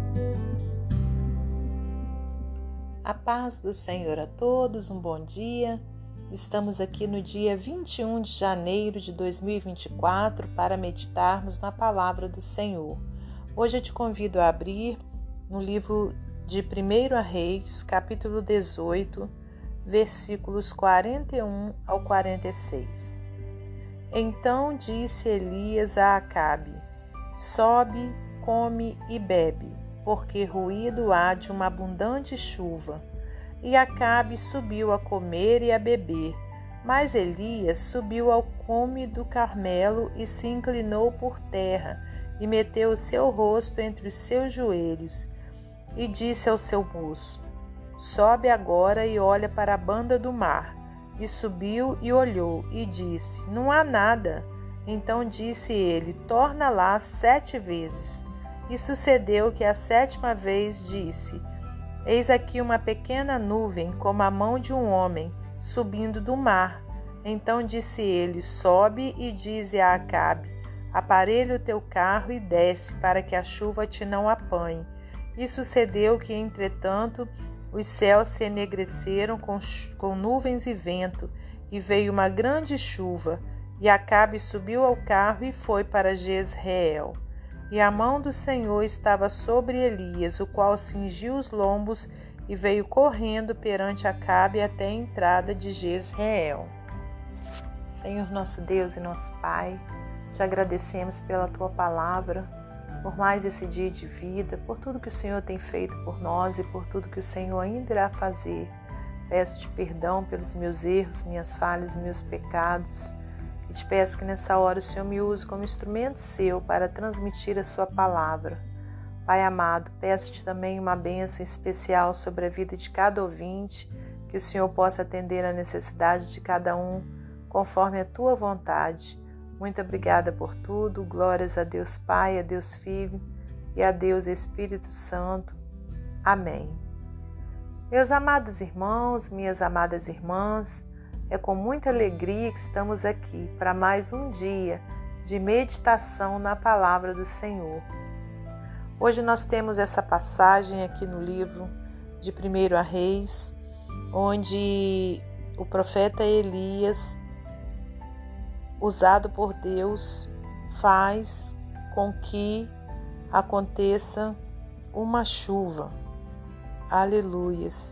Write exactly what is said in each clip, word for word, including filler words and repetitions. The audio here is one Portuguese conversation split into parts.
A paz do Senhor a todos, um bom dia. Estamos aqui no dia vinte e um de janeiro de dois mil e vinte e quatro para meditarmos na palavra do Senhor. Hoje eu te convido a abrir no livro de primeiro Reis, capítulo dezoito, versículos quarenta e um ao quarenta e seis. Então disse Elias a Acabe: sobe, come e bebe, porque ruído há de uma abundante chuva. E Acabe subiu a comer e a beber, mas Elias subiu ao cume do Carmelo e se inclinou por terra, e meteu o seu rosto entre os seus joelhos, e disse ao seu moço: sobe agora e olha para a banda do mar. E subiu e olhou, e disse: não há nada. Então disse ele: torna lá sete vezes. E sucedeu que a sétima vez disse: eis aqui uma pequena nuvem, como a mão de um homem, subindo do mar. Então disse ele: sobe e dize a Acabe: aparelha o teu carro e desce, para que a chuva te não apanhe. E sucedeu que, entretanto, os céus se enegreceram com, com nuvens e vento, e veio uma grande chuva. E Acabe subiu ao carro e foi para Jezreel. E a mão do Senhor estava sobre Elias, o qual cingiu os lombos e veio correndo perante Acabe até a entrada de Jezreel. Senhor nosso Deus e nosso Pai, te agradecemos pela Tua palavra, por mais esse dia de vida, por tudo que o Senhor tem feito por nós e por tudo que o Senhor ainda irá fazer. Peço-te perdão pelos meus erros, minhas falhas e meus pecados. E te peço que nessa hora o Senhor me use como instrumento seu para transmitir a sua palavra. Pai amado, peço-te também uma bênção especial sobre a vida de cada ouvinte, que o Senhor possa atender a necessidade de cada um, conforme a tua vontade. Muito obrigada por tudo. Glórias a Deus Pai, a Deus Filho e a Deus Espírito Santo. Amém. Meus amados irmãos, minhas amadas irmãs, é com muita alegria que estamos aqui para mais um dia de meditação na palavra do Senhor. Hoje nós temos essa passagem aqui no livro de primeiro Reis, onde o profeta Elias, usado por Deus, faz com que aconteça uma chuva. Aleluias!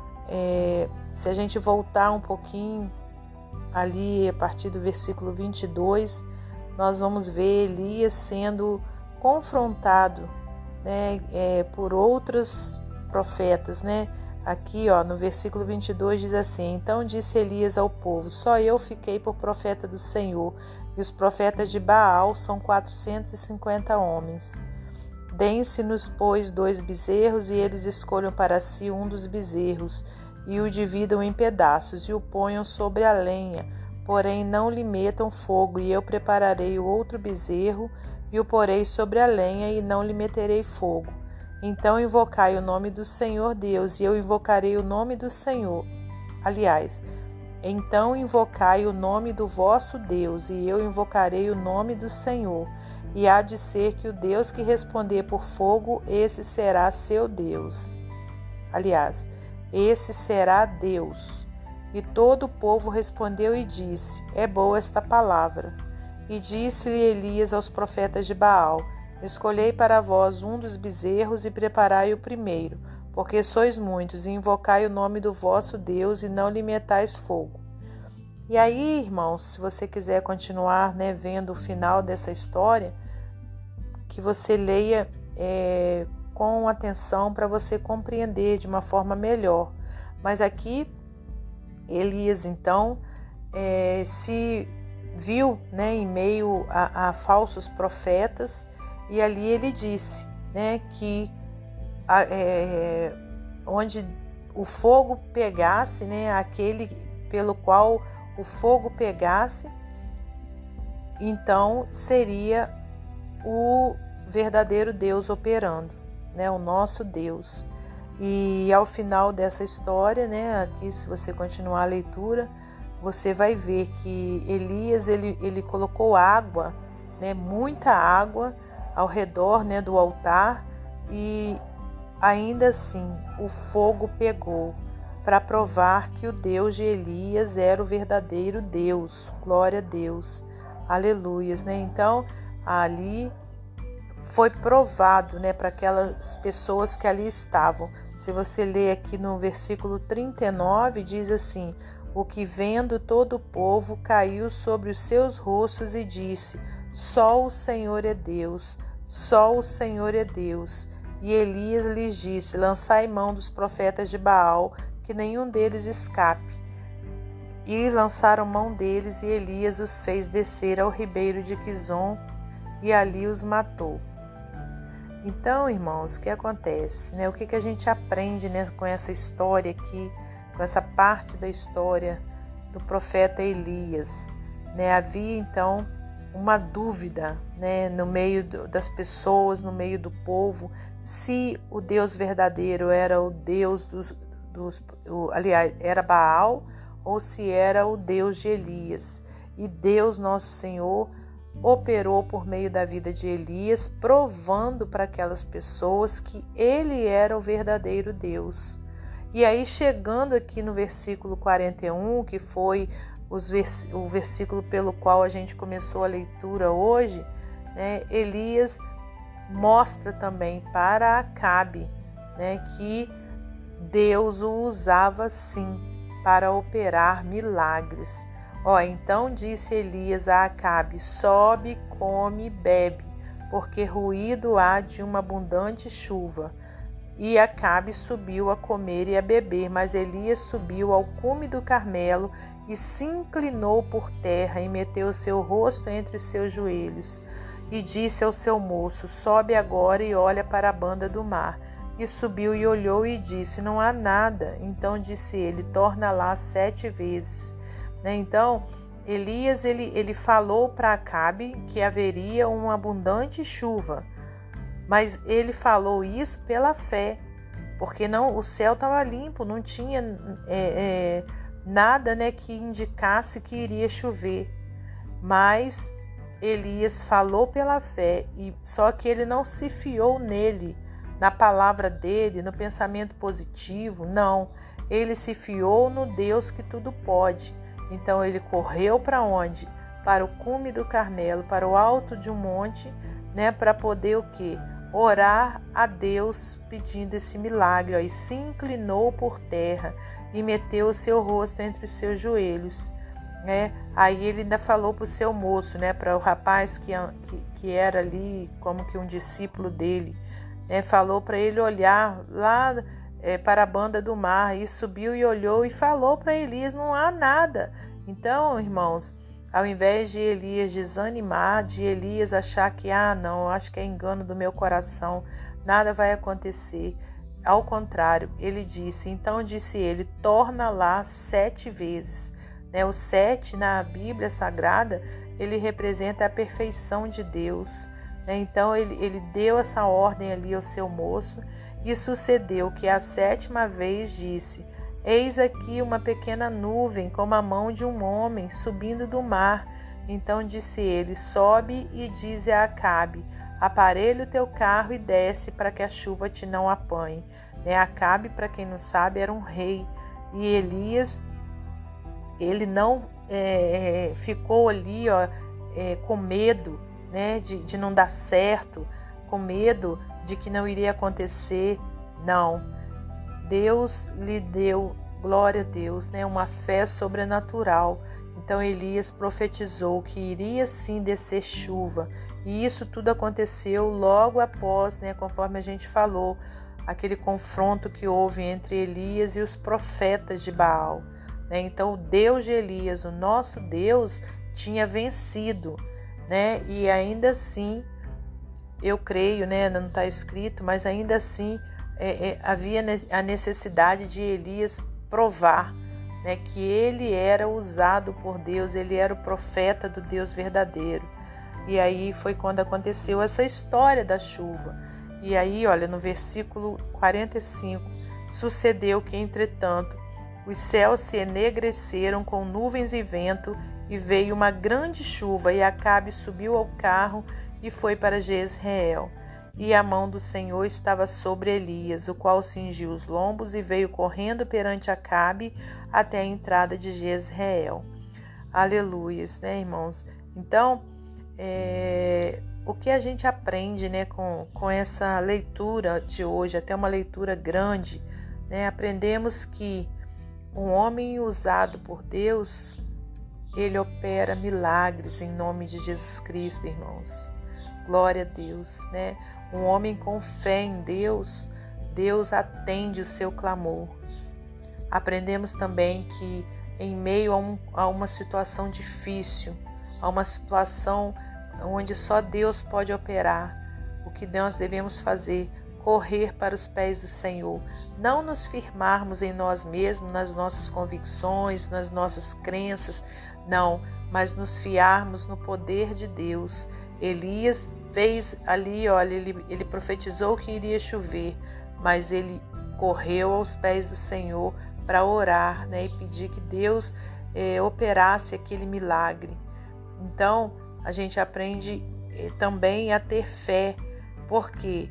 É, se a gente voltar um pouquinho ali a partir do versículo vinte e dois, nós vamos ver Elias sendo confrontado, né, é, por outros profetas, né? Aqui, ó, no versículo vinte e dois diz assim: então disse Elias ao povo: só eu fiquei por profeta do Senhor, e os profetas de Baal são quatrocentos e cinquenta homens. Deem-se-nos, pois, dois bezerros, e eles escolham para si um dos bezerros, e o dividam em pedaços, e o ponham sobre a lenha, porém não lhe metam fogo, e eu prepararei o outro bezerro, e o porei sobre a lenha, e não lhe meterei fogo. Então invocai o nome do Senhor Deus, e eu invocarei o nome do Senhor. Aliás, então invocai o nome do vosso Deus, e eu invocarei o nome do Senhor. E há de ser que o Deus que responder por fogo, esse será seu Deus. Aliás, esse será Deus. E todo o povo respondeu e disse: é boa esta palavra. E disse-lhe Elias aos profetas de Baal: escolhei para vós um dos bezerros e preparai o primeiro, porque sois muitos, e invocai o nome do vosso Deus, e não lhe metais fogo. E aí, irmãos, se você quiser continuar, né, vendo o final dessa história, que você leia é, com atenção para você compreender de uma forma melhor. Mas aqui, Elias, então, é, se viu, né, em meio a, a falsos profetas, e ali ele disse, né, que a, é, onde o fogo pegasse, né, aquele pelo qual o fogo pegasse, então seria o verdadeiro Deus operando, né, o nosso Deus. E ao final dessa história, né, aqui se você continuar a leitura, você vai ver que Elias ele, ele colocou água, né, muita água ao redor, né, do altar, e ainda assim o fogo pegou para provar que o Deus de Elias era o verdadeiro Deus. Glória a Deus. Aleluias, né? Então, ali foi provado, né, para aquelas pessoas que ali estavam. Se você ler aqui no versículo trinta e nove, diz assim: o que vendo todo o povo caiu sobre os seus rostos e disse: só o Senhor é Deus, só o Senhor é Deus. E Elias lhes disse: lançai mão dos profetas de Baal, que nenhum deles escape. E lançaram mão deles, e Elias os fez descer ao ribeiro de Quizon, e ali os matou. Então, irmãos, o que acontece? Né? O que, que a gente aprende, né, com essa história aqui, com essa parte da história do profeta Elias? Né? Havia, então, uma dúvida, né, no meio do, das pessoas, no meio do povo, se o Deus verdadeiro era o Deus dos, dos o, aliás, era Baal, ou se era o Deus de Elias. E Deus, nosso Senhor, operou por meio da vida de Elias, provando para aquelas pessoas que ele era o verdadeiro Deus. E aí, chegando aqui no versículo quarenta e um, que foi os vers- o versículo pelo qual a gente começou a leitura hoje, né, Elias mostra também para Acabe, né, que Deus o usava sim para operar milagres. Ó, então disse Elias a Acabe: sobe, come e bebe, porque ruído há de uma abundante chuva. E Acabe subiu a comer e a beber, mas Elias subiu ao cume do Carmelo e se inclinou por terra e meteu o seu rosto entre os seus joelhos. E disse ao seu moço: sobe agora e olha para a banda do mar. E subiu e olhou e disse: não há nada. Então disse ele: torna lá sete vezes. Né? Então, Elias ele, ele falou para Acabe que haveria uma abundante chuva, mas ele falou isso pela fé, porque não, o céu estava limpo, não tinha é, é, nada, né, que indicasse que iria chover. Mas Elias falou pela fé, e só que ele não se fiou nele, na palavra dele, no pensamento positivo, não. Ele se fiou no Deus que tudo pode. Então ele correu para onde? Para o cume do Carmelo, para o alto de um monte, né, para poder o quê? Orar a Deus pedindo esse milagre. Ó, e se inclinou por terra e meteu o seu rosto entre os seus joelhos. Né? Aí ele ainda falou para o seu moço, né, para o rapaz que, que, que era ali como que um discípulo dele, né, falou para ele olhar lá É, para a banda do mar, e subiu e olhou e falou para Elias: não há nada. Então, irmãos, ao invés de Elias desanimar, de Elias achar que, ah, não, acho que é engano do meu coração, nada vai acontecer. Ao contrário, ele disse, então disse ele: torna lá sete vezes. Né? O sete na Bíblia Sagrada, ele representa a perfeição de Deus. Né? Então, ele, ele deu essa ordem ali ao seu moço. E sucedeu que a sétima vez disse: eis aqui uma pequena nuvem como a mão de um homem subindo do mar. Então disse ele: sobe e dize a Acabe: aparelha o teu carro e desce, para que a chuva te não apanhe. Né? Acabe, para quem não sabe, era um rei. E Elias, ele não é, ficou ali ó, é, com medo, né, de, de não dar certo, com medo de que não iria acontecer. Não, Deus lhe deu, glória a Deus, né, uma fé sobrenatural. Então Elias profetizou que iria sim descer chuva, e isso tudo aconteceu logo após, né, conforme a gente falou, aquele confronto que houve entre Elias e os profetas de Baal. Né? Então o Deus de Elias, o nosso Deus, tinha vencido, né? E ainda assim, eu creio, né, não está escrito, mas ainda assim é, é, havia a necessidade de Elias provar, né, que ele era usado por Deus, ele era o profeta do Deus verdadeiro. E aí foi quando aconteceu essa história da chuva. E aí, olha, no versículo quarenta e cinco, sucedeu que, entretanto, os céus se enegreceram com nuvens e vento, e veio uma grande chuva, e Acabe subiu ao carro e foi para Jezreel. e a mão do Senhor estava sobre Elias, o qual cingiu os lombos e veio correndo perante Acabe até a entrada de Jezreel. Aleluias, né, irmãos? Então, é, o que a gente aprende, né, com, com essa leitura de hoje, até uma leitura grande, né, aprendemos que um homem usado por Deus, ele opera milagres em nome de Jesus Cristo, irmãos. Glória a Deus, né? Um homem com fé em Deus, Deus atende o seu clamor. Aprendemos também que em meio a, um, a uma situação difícil, a uma situação onde só Deus pode operar, o que nós devemos fazer? Correr para os pés do Senhor, não nos firmarmos em nós mesmos, nas nossas convicções, nas nossas crenças, não, mas nos fiarmos no poder de Deus. Elias fez ali, olha, ele, ele profetizou que iria chover, mas ele correu aos pés do Senhor para orar, né, e pedir que Deus eh, operasse aquele milagre. Então, a gente aprende eh, também a ter fé, porque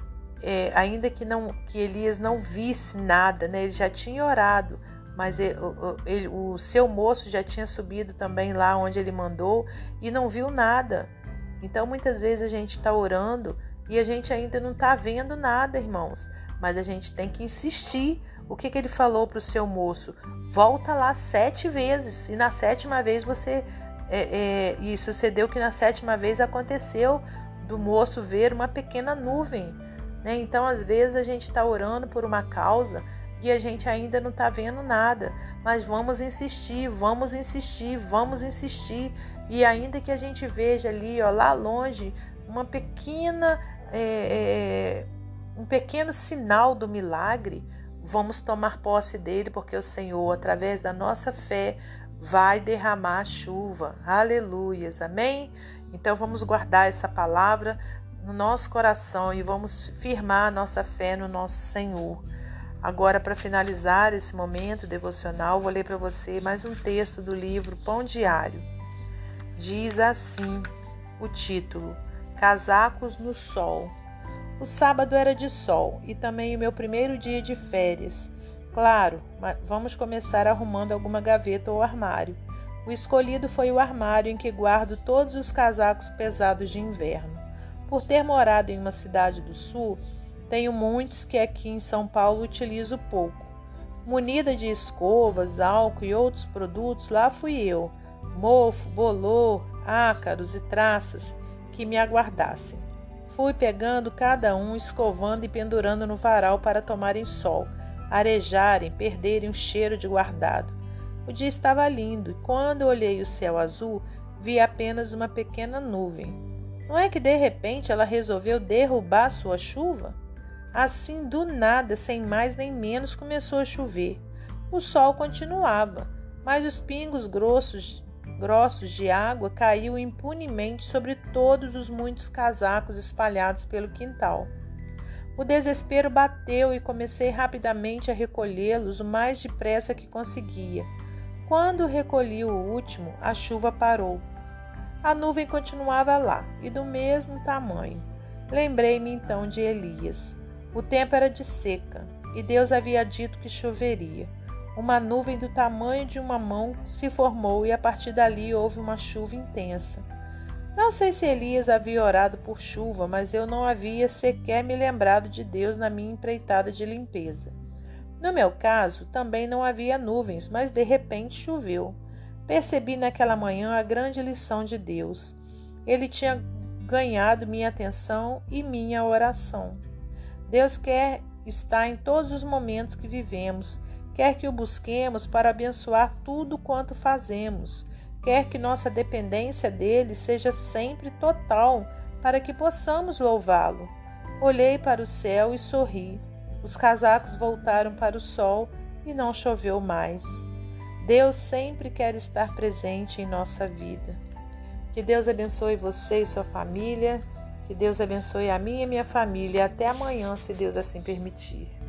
É, ainda que, não, que Elias não visse nada, né? Ele já tinha orado, mas ele, ele, o seu moço já tinha subido também lá onde ele mandou e não viu nada. Então muitas vezes a gente está orando e a gente ainda não está vendo nada, irmãos, mas a gente tem que insistir. O que, que ele falou para o seu moço? Volta lá sete vezes e na sétima vez você... É, é, e sucedeu que na sétima vez aconteceu do moço ver uma pequena nuvem. Então, às vezes, a gente está orando por uma causa e a gente ainda não está vendo nada, mas vamos insistir, vamos insistir, vamos insistir. E ainda que a gente veja ali, ó, lá longe, uma pequena, é, é, um pequeno sinal do milagre, vamos tomar posse dele, porque o Senhor, através da nossa fé, vai derramar a chuva. Aleluias, amém? Então, vamos guardar essa palavra no nosso coração e vamos firmar a nossa fé no nosso Senhor. Agora, para finalizar esse momento devocional, vou ler para você mais um texto do livro Pão Diário. Diz assim o título: Casacos no Sol. O sábado era de sol e também o meu primeiro dia de férias. Claro, vamos começar arrumando alguma gaveta ou armário. O escolhido foi o armário em que guardo todos os casacos pesados de inverno. Por ter morado em uma cidade do sul, tenho muitos que aqui em São Paulo utilizo pouco. Munida de escovas, álcool e outros produtos, lá fui eu, mofo, bolor, ácaros e traças que me aguardassem. Fui pegando cada um, escovando e pendurando no varal para tomarem sol, arejarem, perderem o cheiro de guardado. O dia estava lindo e quando olhei o céu azul, vi apenas uma pequena nuvem. Não é que de repente ela resolveu derrubar sua chuva? Assim, do nada, sem mais nem menos, começou a chover. O sol continuava, mas os pingos grossos, grossos de água caíam impunemente sobre todos os muitos casacos espalhados pelo quintal. O desespero bateu e comecei rapidamente a recolhê-los o mais depressa que conseguia. Quando recolhi o último, a chuva parou. A nuvem continuava lá, e do mesmo tamanho. Lembrei-me então de Elias. O tempo era de seca, e Deus havia dito que choveria. Uma nuvem do tamanho de uma mão se formou, e a partir dali houve uma chuva intensa. Não sei se Elias havia orado por chuva, mas eu não havia sequer me lembrado de Deus na minha empreitada de limpeza. No meu caso, também não havia nuvens, mas de repente choveu. Percebi naquela manhã a grande lição de Deus. Ele tinha ganhado minha atenção e minha oração. Deus quer estar em todos os momentos que vivemos, quer que o busquemos para abençoar tudo quanto fazemos, quer que nossa dependência dele seja sempre total, para que possamos louvá-lo. Olhei para o céu e sorri. Os casacos voltaram para o sol e não choveu mais. Deus sempre quer estar presente em nossa vida. Que Deus abençoe você e sua família. Que Deus abençoe a mim e a minha família. Até amanhã, se Deus assim permitir.